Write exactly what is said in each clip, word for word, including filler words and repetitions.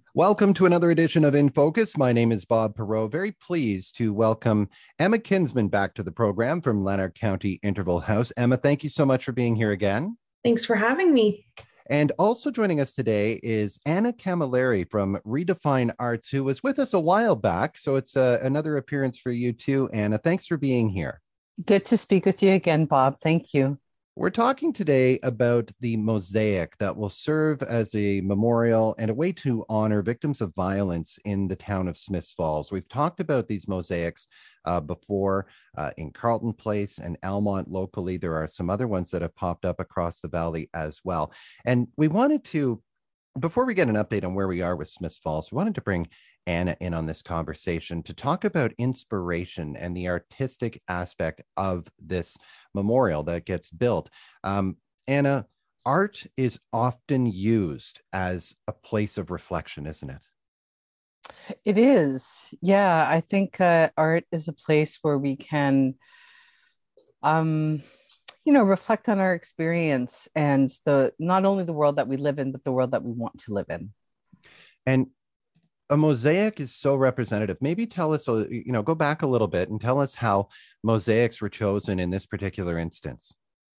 Welcome to another edition of In Focus. My name is Bob Perot. Very pleased to welcome Emma Kinsman back to the program from Lanark County Interval House. Emma, thank you so much for being here again. Thanks for having me. And also joining us today is Anna Camilleri from Redefine Arts, who was with us a while back. So it's uh, another appearance for you too, Anna. Thanks for being here. Good to speak with you again, Bob. Thank you. We're talking today about the mosaic that will serve as a memorial and a way to honor victims of violence in the town of Smiths Falls. We've talked about these mosaics uh, before uh, in Carleton Place and Almont locally. There are some other ones that have popped up across the valley as well. And we wanted to, before we get an update on where we are with Smiths Falls, we wanted to bring Anna in on this conversation to talk about inspiration and the artistic aspect of this memorial that gets built. Um, Anna, art is often used as a place of reflection, isn't it? It is. Yeah, I think uh, art is a place where we can, um, you know, reflect on our experience and the not only the world that we live in, but the world that we want to live in. And a mosaic is so representative. Maybe tell us, you know, go back a little bit and tell us how mosaics were chosen in this particular instance.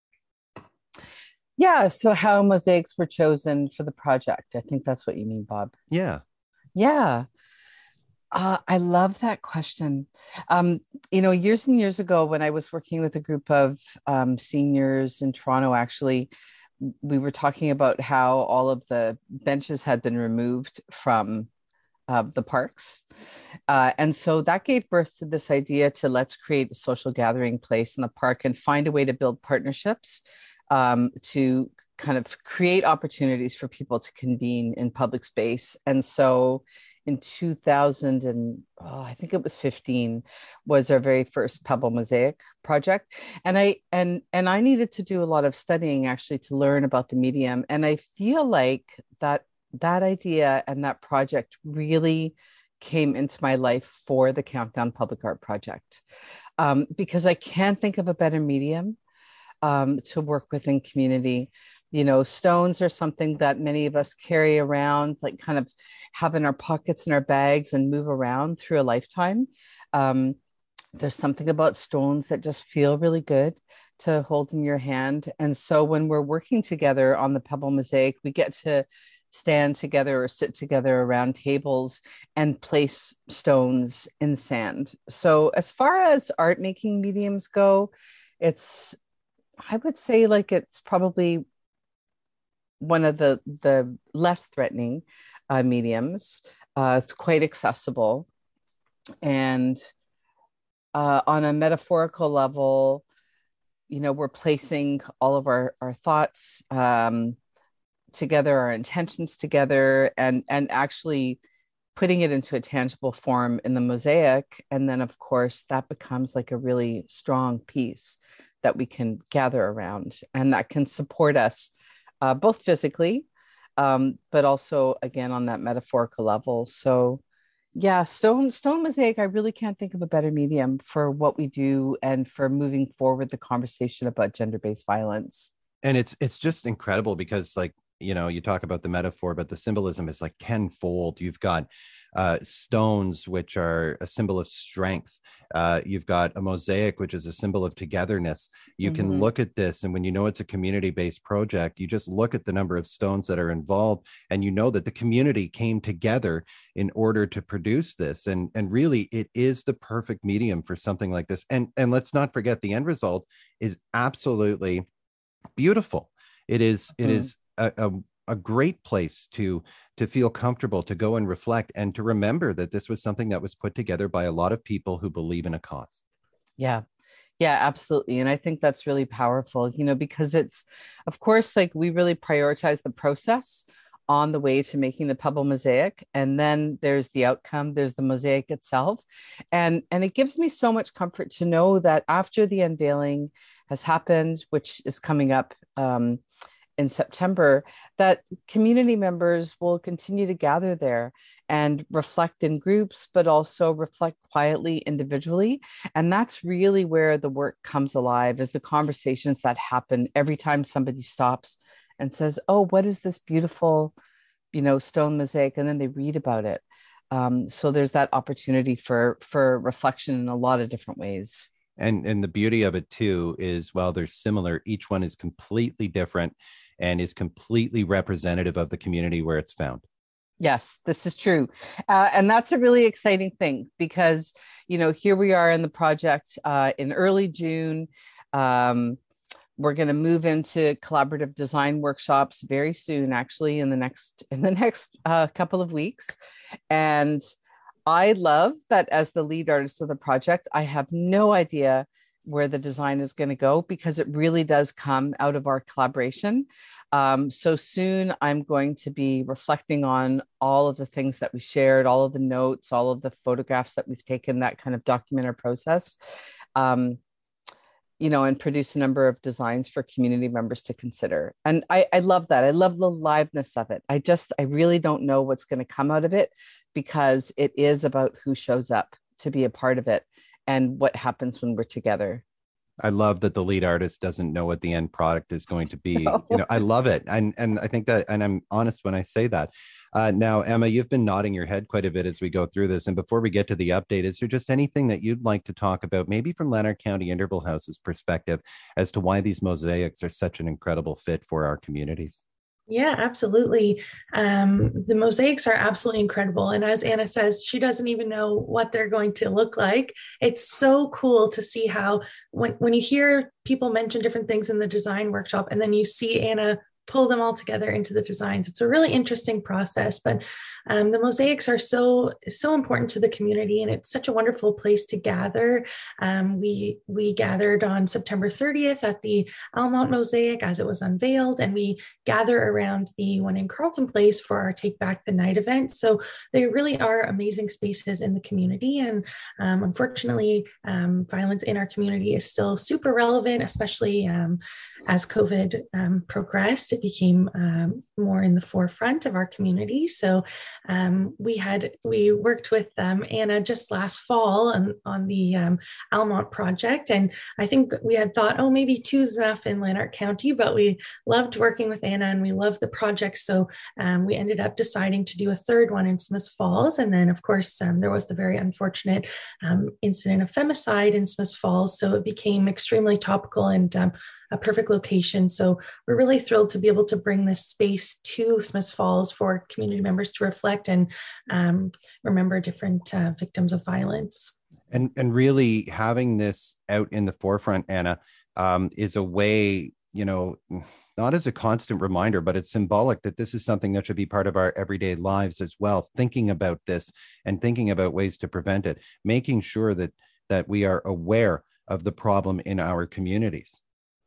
Yeah, so how mosaics were chosen for the project. I think that's what you mean, Bob. Yeah. Yeah. Uh, I love that question. Um, you know, years and years ago, when I was working with a group of um, seniors in Toronto, actually, we were talking about how all of the benches had been removed from uh, the parks. Uh, and so that gave birth to this idea to let's create a social gathering place in the park and find a way to build partnerships um, to kind of create opportunities for people to convene in public space. And so in two thousand and oh, I think it was fifteen was our very first Pebble Mosaic project. And I and and I needed to do a lot of studying actually to learn about the medium. And I feel like that that idea and that project really came into my life for the Countdown Public Art Project, um, because I can't think of a better medium um, to work with in community. You know, stones are something that many of us carry around, like kind of have in our pockets and our bags and move around through a lifetime. Um, there's something about stones that just feel really good to hold in your hand. And so when we're working together on the Pebble Mosaic, we get to stand together or sit together around tables and place stones in sand. So as far as art making mediums go, it's, I would say like it's probably one of the the less threatening uh, mediums. Uh, it's quite accessible. And uh, on a metaphorical level, you know, we're placing all of our, our thoughts um, together, our intentions together, and and actually putting it into a tangible form in the mosaic. And then, of course, that becomes like a really strong piece that we can gather around and that can support us uh, both physically, um, but also, again, on that metaphorical level. So, yeah, stone stone mosaic, I really can't think of a better medium for what we do and for moving forward the conversation about gender-based violence. And it's it's just incredible because, like, you know, you talk about the metaphor, but the symbolism is like tenfold. You've got uh, stones, which are a symbol of strength. Uh, you've got a mosaic, which is a symbol of togetherness. You can Mhm. look at this, and when you know it's a community-based project, you just look at the number of stones that are involved, and you know that the community came together in order to produce this. And and really, it is the perfect medium for something like this. And and let's not forget the end result is absolutely beautiful. It is it Mhm. is a, a, a great place to to feel comfortable, to go and reflect, and to remember that this was something that was put together by a lot of people who believe in a cause. Yeah. Yeah, absolutely. And I think that's really powerful, you know, because it's, of course, like we really prioritize the process on the way to making the Pebble Mosaic. And then there's the outcome, there's the mosaic itself. And, and it gives me so much comfort to know that after the unveiling has happened, which is coming up um, in September, that community members will continue to gather there and reflect in groups, but also reflect quietly individually. And that's really where the work comes alive, is the conversations that happen every time somebody stops and says, "Oh, what is this beautiful you know, stone mosaic, and then they read about it. Um, so there's that opportunity for for reflection in a lot of different ways. And and the beauty of it too is while they're similar, each one is completely different and is completely representative of the community where it's found. Yes, this is true. Uh, and that's a really exciting thing because, you know, here we are in the project uh, in early June. Um, we're going to move into collaborative design workshops very soon, actually, in the next in the next uh, couple of weeks. And I love that as the lead artist of the project, I have no idea where the design is going to go because it really does come out of our collaboration. Um, so soon I'm going to be reflecting on all of the things that we shared, all of the notes, all of the photographs that we've taken, that kind of document our process. Um, you know, and produce a number of designs for community members to consider. And I, I love that. I love the liveness of it. I just, I really don't know what's going to come out of it because it is about who shows up to be a part of it and what happens when we're together. I love that the lead artist doesn't know what the end product is going to be. No. You know, I love it. And and I think that, and I'm honest when I say that. Uh, now, Emma, you've been nodding your head quite a bit as we go through this. And before we get to the update, is there just anything that you'd like to talk about, maybe from Lanark County Interval House's perspective, as to why these mosaics are such an incredible fit for our communities? Yeah, absolutely. Um, the mosaics are absolutely incredible. And as Anna says, she doesn't even know what they're going to look like. It's so cool to see how when, when you hear people mention different things in the design workshop, and then you see Anna pull them all together into the designs. It's a really interesting process, but um, the mosaics are so, so important to the community, and it's such a wonderful place to gather. Um, we, we gathered on September thirtieth at the Almont Mosaic as it was unveiled, and we gather around the one in Carleton Place for our Take Back the Night event. So they really are amazing spaces in the community. And um, unfortunately, um, violence in our community is still super relevant, especially um, as COVID um, progressed. It became um, more in the forefront of our community. So um, we had, we worked with um, Anna just last fall on, on the um, Almont project. And I think we had thought, oh, maybe two's enough in Lanark County, but we loved working with Anna and we loved the project. So um, we ended up deciding to do a third one in Smith Falls. And then of course, um, there was the very unfortunate um, incident of femicide in Smith Falls. So it became extremely topical and um, a perfect location. So we're really thrilled to be able to bring this space to Smith Falls for community members to reflect and um, remember different uh, victims of violence. And and really having this out in the forefront, Anna, um, is a way, you know, not as a constant reminder, but it's symbolic that this is something that should be part of our everyday lives as well. Thinking about this and thinking about ways to prevent it, making sure that that we are aware of the problem in our communities.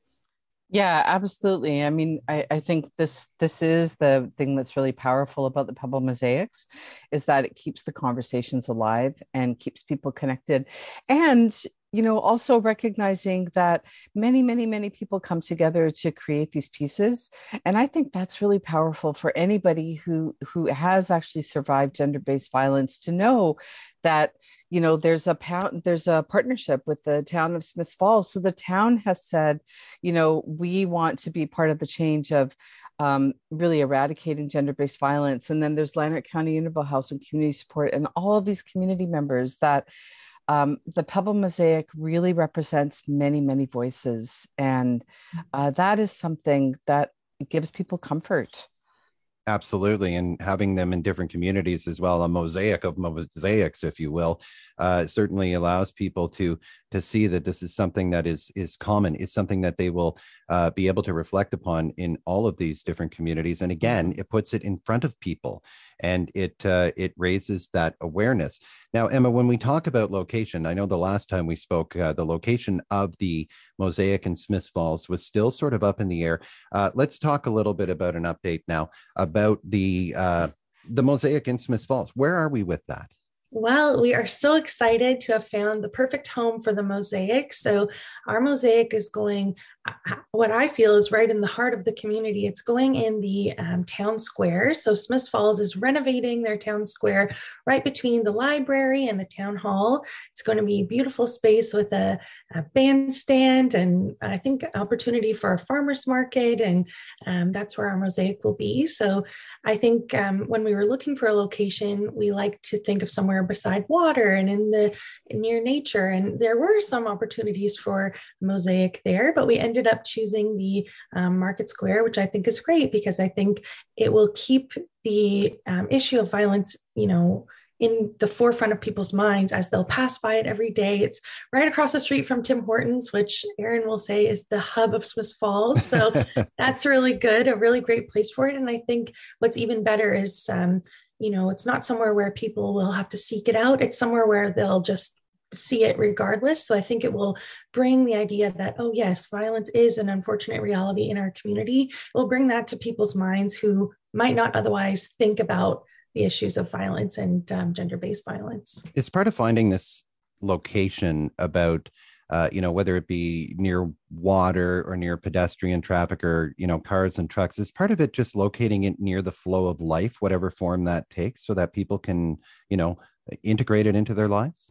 Yeah, absolutely. I mean, I, I think this this is the thing that's really powerful about the Pebble Mosaics is that it keeps the conversations alive and keeps people connected. And, you know, also recognizing that many, many, many people come together to create these pieces. And I think that's really powerful for anybody who who has actually survived gender-based violence to know that, you know, there's a pound, there's a partnership with the town of Smith Falls. So the town has said, you know, we want to be part of the change of um, really eradicating gender-based violence. And then there's Lanark County Interval House and community support and all of these community members that um, the Pebble Mosaic really represents many, many voices. And uh, that is something that gives people comfort. Absolutely. And having them in different communities as well, a mosaic of mosaics, if you will, uh, certainly allows people to to see that this is something that is is common. It's something that they will uh, be able to reflect upon in all of these different communities. And again, it puts it in front of people and it uh, it raises that awareness. Now, Emma, when we talk about location, I know the last time we spoke, uh, the location of the mosaic in Smith Falls was still sort of up in the air. Uh, let's talk a little bit about an update now about the uh, the mosaic in Smith Falls. Where are we with that? Well, we are so excited to have found the perfect home for the mosaic. So our mosaic is going what I feel is right in the heart of the community. It's going in the um, town square. So Smiths Falls is renovating their town square right between the library and the town hall. It's going to be a beautiful space with a, a bandstand and I think opportunity for a farmer's market. And um, that's where our mosaic will be. So I think um, when we were looking for a location, we like to think of somewhere beside water and in the near nature. And there were some opportunities for mosaic there, but we ended ended up choosing the um, Market Square, which I think is great because I think it will keep the um, issue of violence, you know, in the forefront of people's minds as they'll pass by it every day. It's right across the street from Tim Hortons, which Aaron will say is the hub of Smiths Falls. So that's really good, a really great place for it. And I think what's even better is, um, you know, it's not somewhere where people will have to seek it out. It's somewhere where they'll just see it regardless. So I think it will bring the idea that, oh yes, violence is an unfortunate reality in our community. It will bring that to people's minds who might not otherwise think about the issues of violence and um, gender-based violence. It's part of finding this location about, uh, you know, whether it be near water or near pedestrian traffic or, you know, cars and trucks, is part of it just locating it near the flow of life, whatever form that takes, so that people can, you know, integrate it into their lives?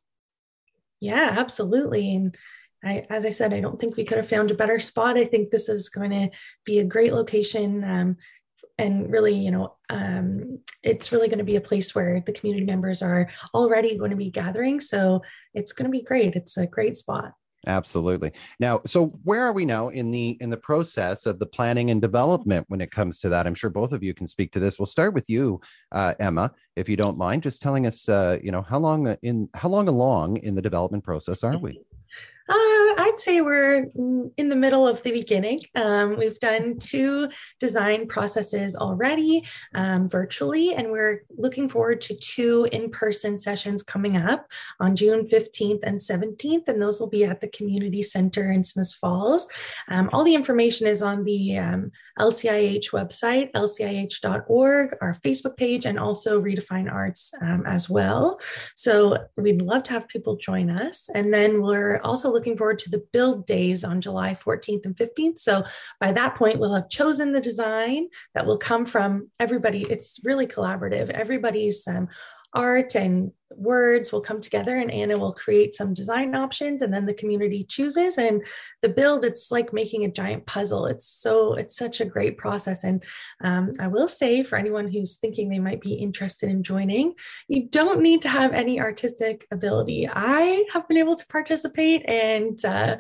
Yeah, absolutely. And I, as I said, I don't think we could have found a better spot. I think this is going to be a great location. Um, and really, you know, um, it's really going to be a place where the community members are already going to be gathering. So it's going to be great. It's a great spot. Absolutely. Now, so where are we now in the in the process of the planning and development when it comes to that? I'm sure both of you can speak to this. We'll start with you, uh, Emma, if you don't mind, just telling us, uh, you know, how long in how long along in the development process are we? Uh, I'd say we're in the middle of the beginning. Um, we've done two design processes already um, virtually, and we're looking forward to two in-person sessions coming up on June fifteenth and seventeenth, and those will be at the Community Center in Smiths Falls. Um, all the information is on the um, L C I H website, L C I H dot org, our Facebook page, and also Redefine Arts um, as well. So we'd love to have people join us. And then we're also looking forward to the build days on July fourteenth and fifteenth. So by that point, we'll have chosen the design that will come from everybody. It's really collaborative. Everybody's um, art and words will come together, and Anna will create some design options, and then the community chooses. And the build, it's like making a giant puzzle. It's so it's such a great process. And um, I will say, for anyone who's thinking they might be interested in joining, you don't need to have any artistic ability. I have been able to participate, and uh,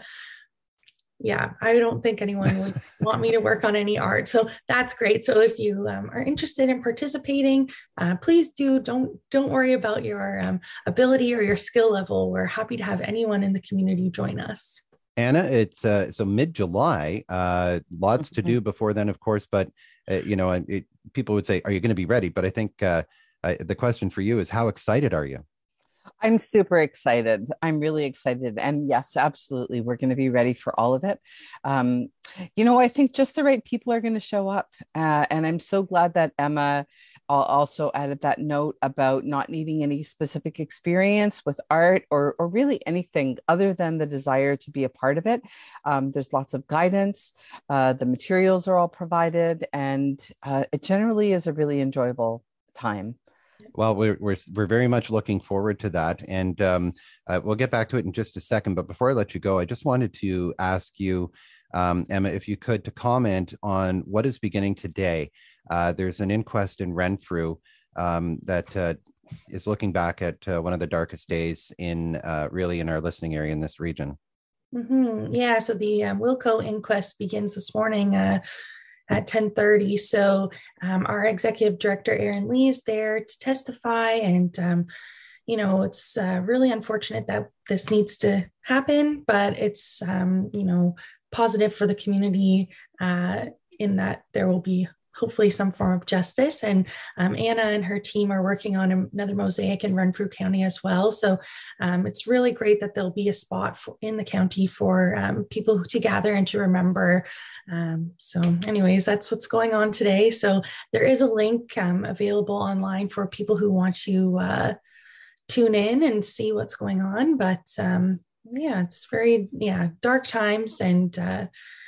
yeah, I don't think anyone would want me to work on any art. So that's great. So if you um, are interested in participating, uh, please do. Don't don't worry about your um, ability or your skill level. We're happy to have anyone in the community join us. Anna, it's uh, so mid-July. Uh, lots to do before then, of course. But uh, you know, it, people would say, "Are you going to be ready?" But I think uh, I, the question for you is, how excited are you? I'm super excited. I'm really excited. And yes, absolutely. We're going to be ready for all of it. Um, you know, I think just the right people are going to show up. Uh, and I'm so glad that Emma also added that note about not needing any specific experience with art or, or really anything other than the desire to be a part of it. Um, there's lots of guidance. Uh, the materials are all provided, and uh, it generally is a really enjoyable time. Well, we're, we're we're very much looking forward to that, and um, uh, we'll get back to it in just a second. But before I let you go, I just wanted to ask you, um, Emma, if you could, to comment on what is beginning today. Uh, there's an inquest in Renfrew um, that uh, is looking back at uh, one of the darkest days in uh, really in our listening area in this region. Mm-hmm. Yeah, so the um, Wilco inquest begins this morning. Uh, at ten thirty. So um, our executive director, Aaron Lee, is there to testify. And, um, you know, it's uh, really unfortunate that this needs to happen, but it's, um, you know, positive for the community uh, in that there will be hopefully some form of justice. And um, Anna and her team are working on another mosaic in Renfrew County as well. So um, it's really great that there'll be a spot for, in the county for um, people to gather and to remember. Um, so anyways, that's what's going on today. So there is a link um, available online for people who want to uh, tune in and see what's going on. But um, yeah, it's very, yeah, dark times, and uh,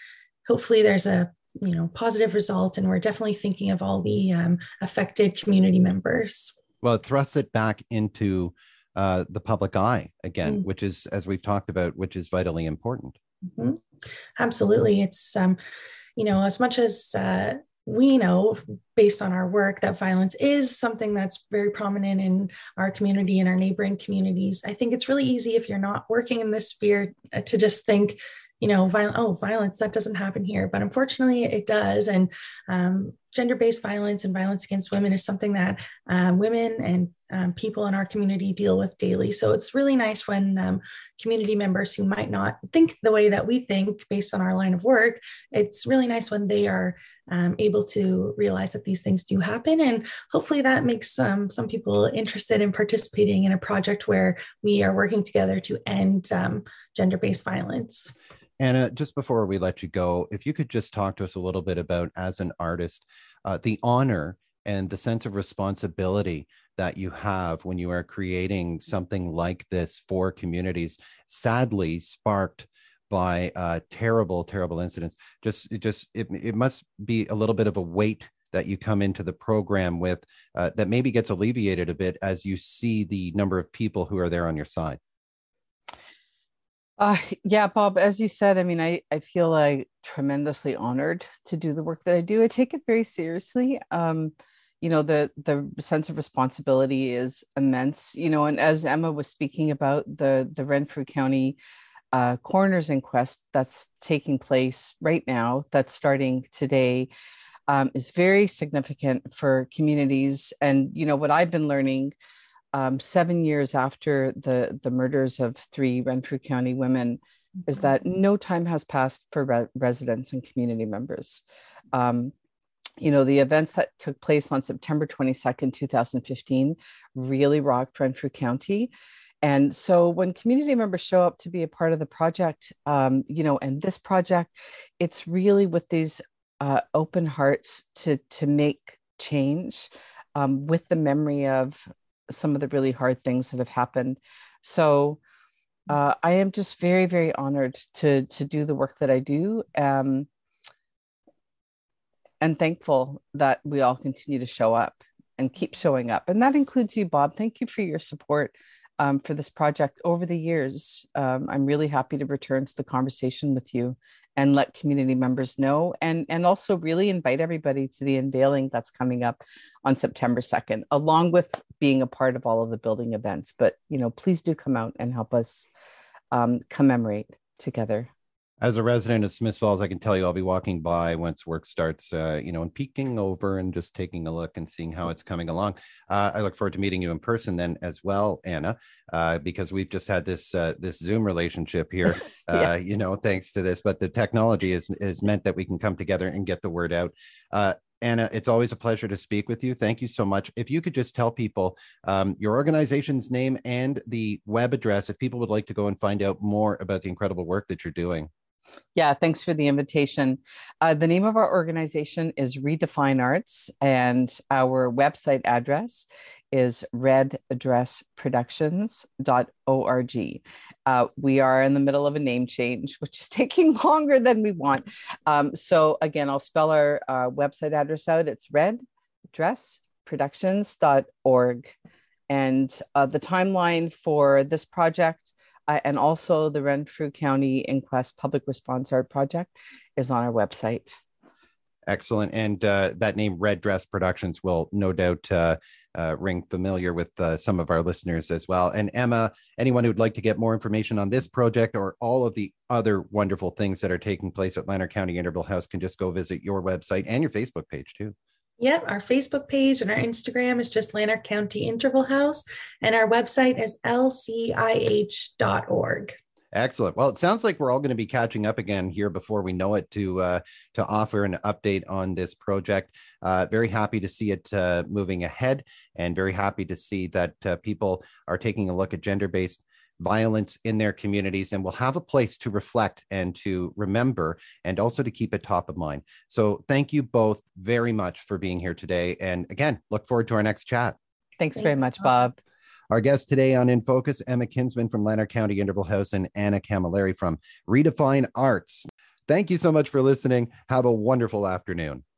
hopefully there's a you know positive result, and we're definitely thinking of all the um, affected community members. Well, it thrusts it back into uh, the public eye again, Mm. which is, as we've talked about, which is vitally important. Mm-hmm. Absolutely. It's, um, you know, as much as uh, we know based on our work that violence is something that's very prominent in our community and our neighboring communities, I think it's really easy if you're not working in this sphere to just think, you know, viol- oh, violence, that doesn't happen here. But unfortunately, it does. And um, gender-based violence and violence against women is something that um, women and um, people in our community deal with daily. So it's really nice when um, community members who might not think the way that we think based on our line of work, it's really nice when they are um, able to realize that these things do happen. And hopefully that makes um, some people interested in participating in a project where we are working together to end um, gender-based violence. Anna, just before we let you go, if you could just talk to us a little bit about, as an artist, uh, the honor and the sense of responsibility that you have when you are creating something like this for communities, sadly sparked by uh, terrible, terrible incidents. Just, it just, it, it must be a little bit of a weight that you come into the program with uh, that maybe gets alleviated a bit as you see the number of people who are there on your side. Uh, yeah, Bob, as you said, I mean, I, I feel like tremendously honored to do the work that I do. I take it very seriously. Um, you know, the the sense of responsibility is immense, you know, and as Emma was speaking about the, the Renfrew County uh, coroner's inquest that's taking place right now, that's starting today, um, is very significant for communities. And, you know, what I've been learning Um, seven years after the, the murders of three Renfrew County women is that no time has passed for re- residents and community members. Um, you know, the events that took place on September twenty-second, twenty fifteen really rocked Renfrew County. And so when community members show up to be a part of the project, um, you know, and this project, it's really with these uh, open hearts to, to make change um, with the memory of some of the really hard things that have happened. So uh, I am just very, very honored to to do the work that I do, um, and thankful that we all continue to show up and keep showing up. And that includes you, Bob. Thank you for your support um, for this project over the years. Um, I'm really happy to return to the conversation with you and let community members know, and, and also really invite everybody to the unveiling that's coming up on September second, along with being a part of all of the building events. But, you know, please do come out and help us um, commemorate together. As a resident of Smiths Falls, I can tell you I'll be walking by once work starts, uh, you know, and peeking over and just taking a look and seeing how it's coming along. Uh, I look forward to meeting you in person then as well, Anna, uh, because we've just had this uh, this Zoom relationship here, uh, yeah. you know, thanks to this. But the technology is, is meant that we can come together and get the word out. Uh, Anna, it's always a pleasure to speak with you. Thank you so much. If you could just tell people um, your organization's name and the web address, if people would like to go and find out more about the incredible work that you're doing. Yeah, thanks for the invitation. Uh, the name of our organization is Redefine Arts, and our website address is red dress productions dot org. Uh, we are in the middle of a name change, which is taking longer than we want. Um, so again, I'll spell our uh, website address out. It's red dress productions dot org. And uh, the timeline for this project Uh, and also the Renfrew County Inquest Public Response Art Project is on our website. Excellent. And uh, that name, Red Dress Productions, will no doubt uh, uh, ring familiar with uh, some of our listeners as well. And Emma, anyone who'd like to get more information on this project or all of the other wonderful things that are taking place at Lanark County Interval House can just go visit your website and your Facebook page too. Yep, our Facebook page and our Instagram is just Lanark County Interval House, and our website is L C I H dot org. Excellent. Well, it sounds like we're all going to be catching up again here before we know it to uh, to offer an update on this project. Uh, very happy to see it uh, moving ahead, and very happy to see that uh, people are taking a look at gender-based violence in their communities and will have a place to reflect and to remember and also to keep it top of mind. So thank you both very much for being here today. And again, look forward to our next chat. Thanks, Thanks very much, Bob. Our guests today on In Focus, Emma Kinsman from Lanark County Interval House and Anna Camilleri from Redefine Arts. Thank you so much for listening. Have a wonderful afternoon.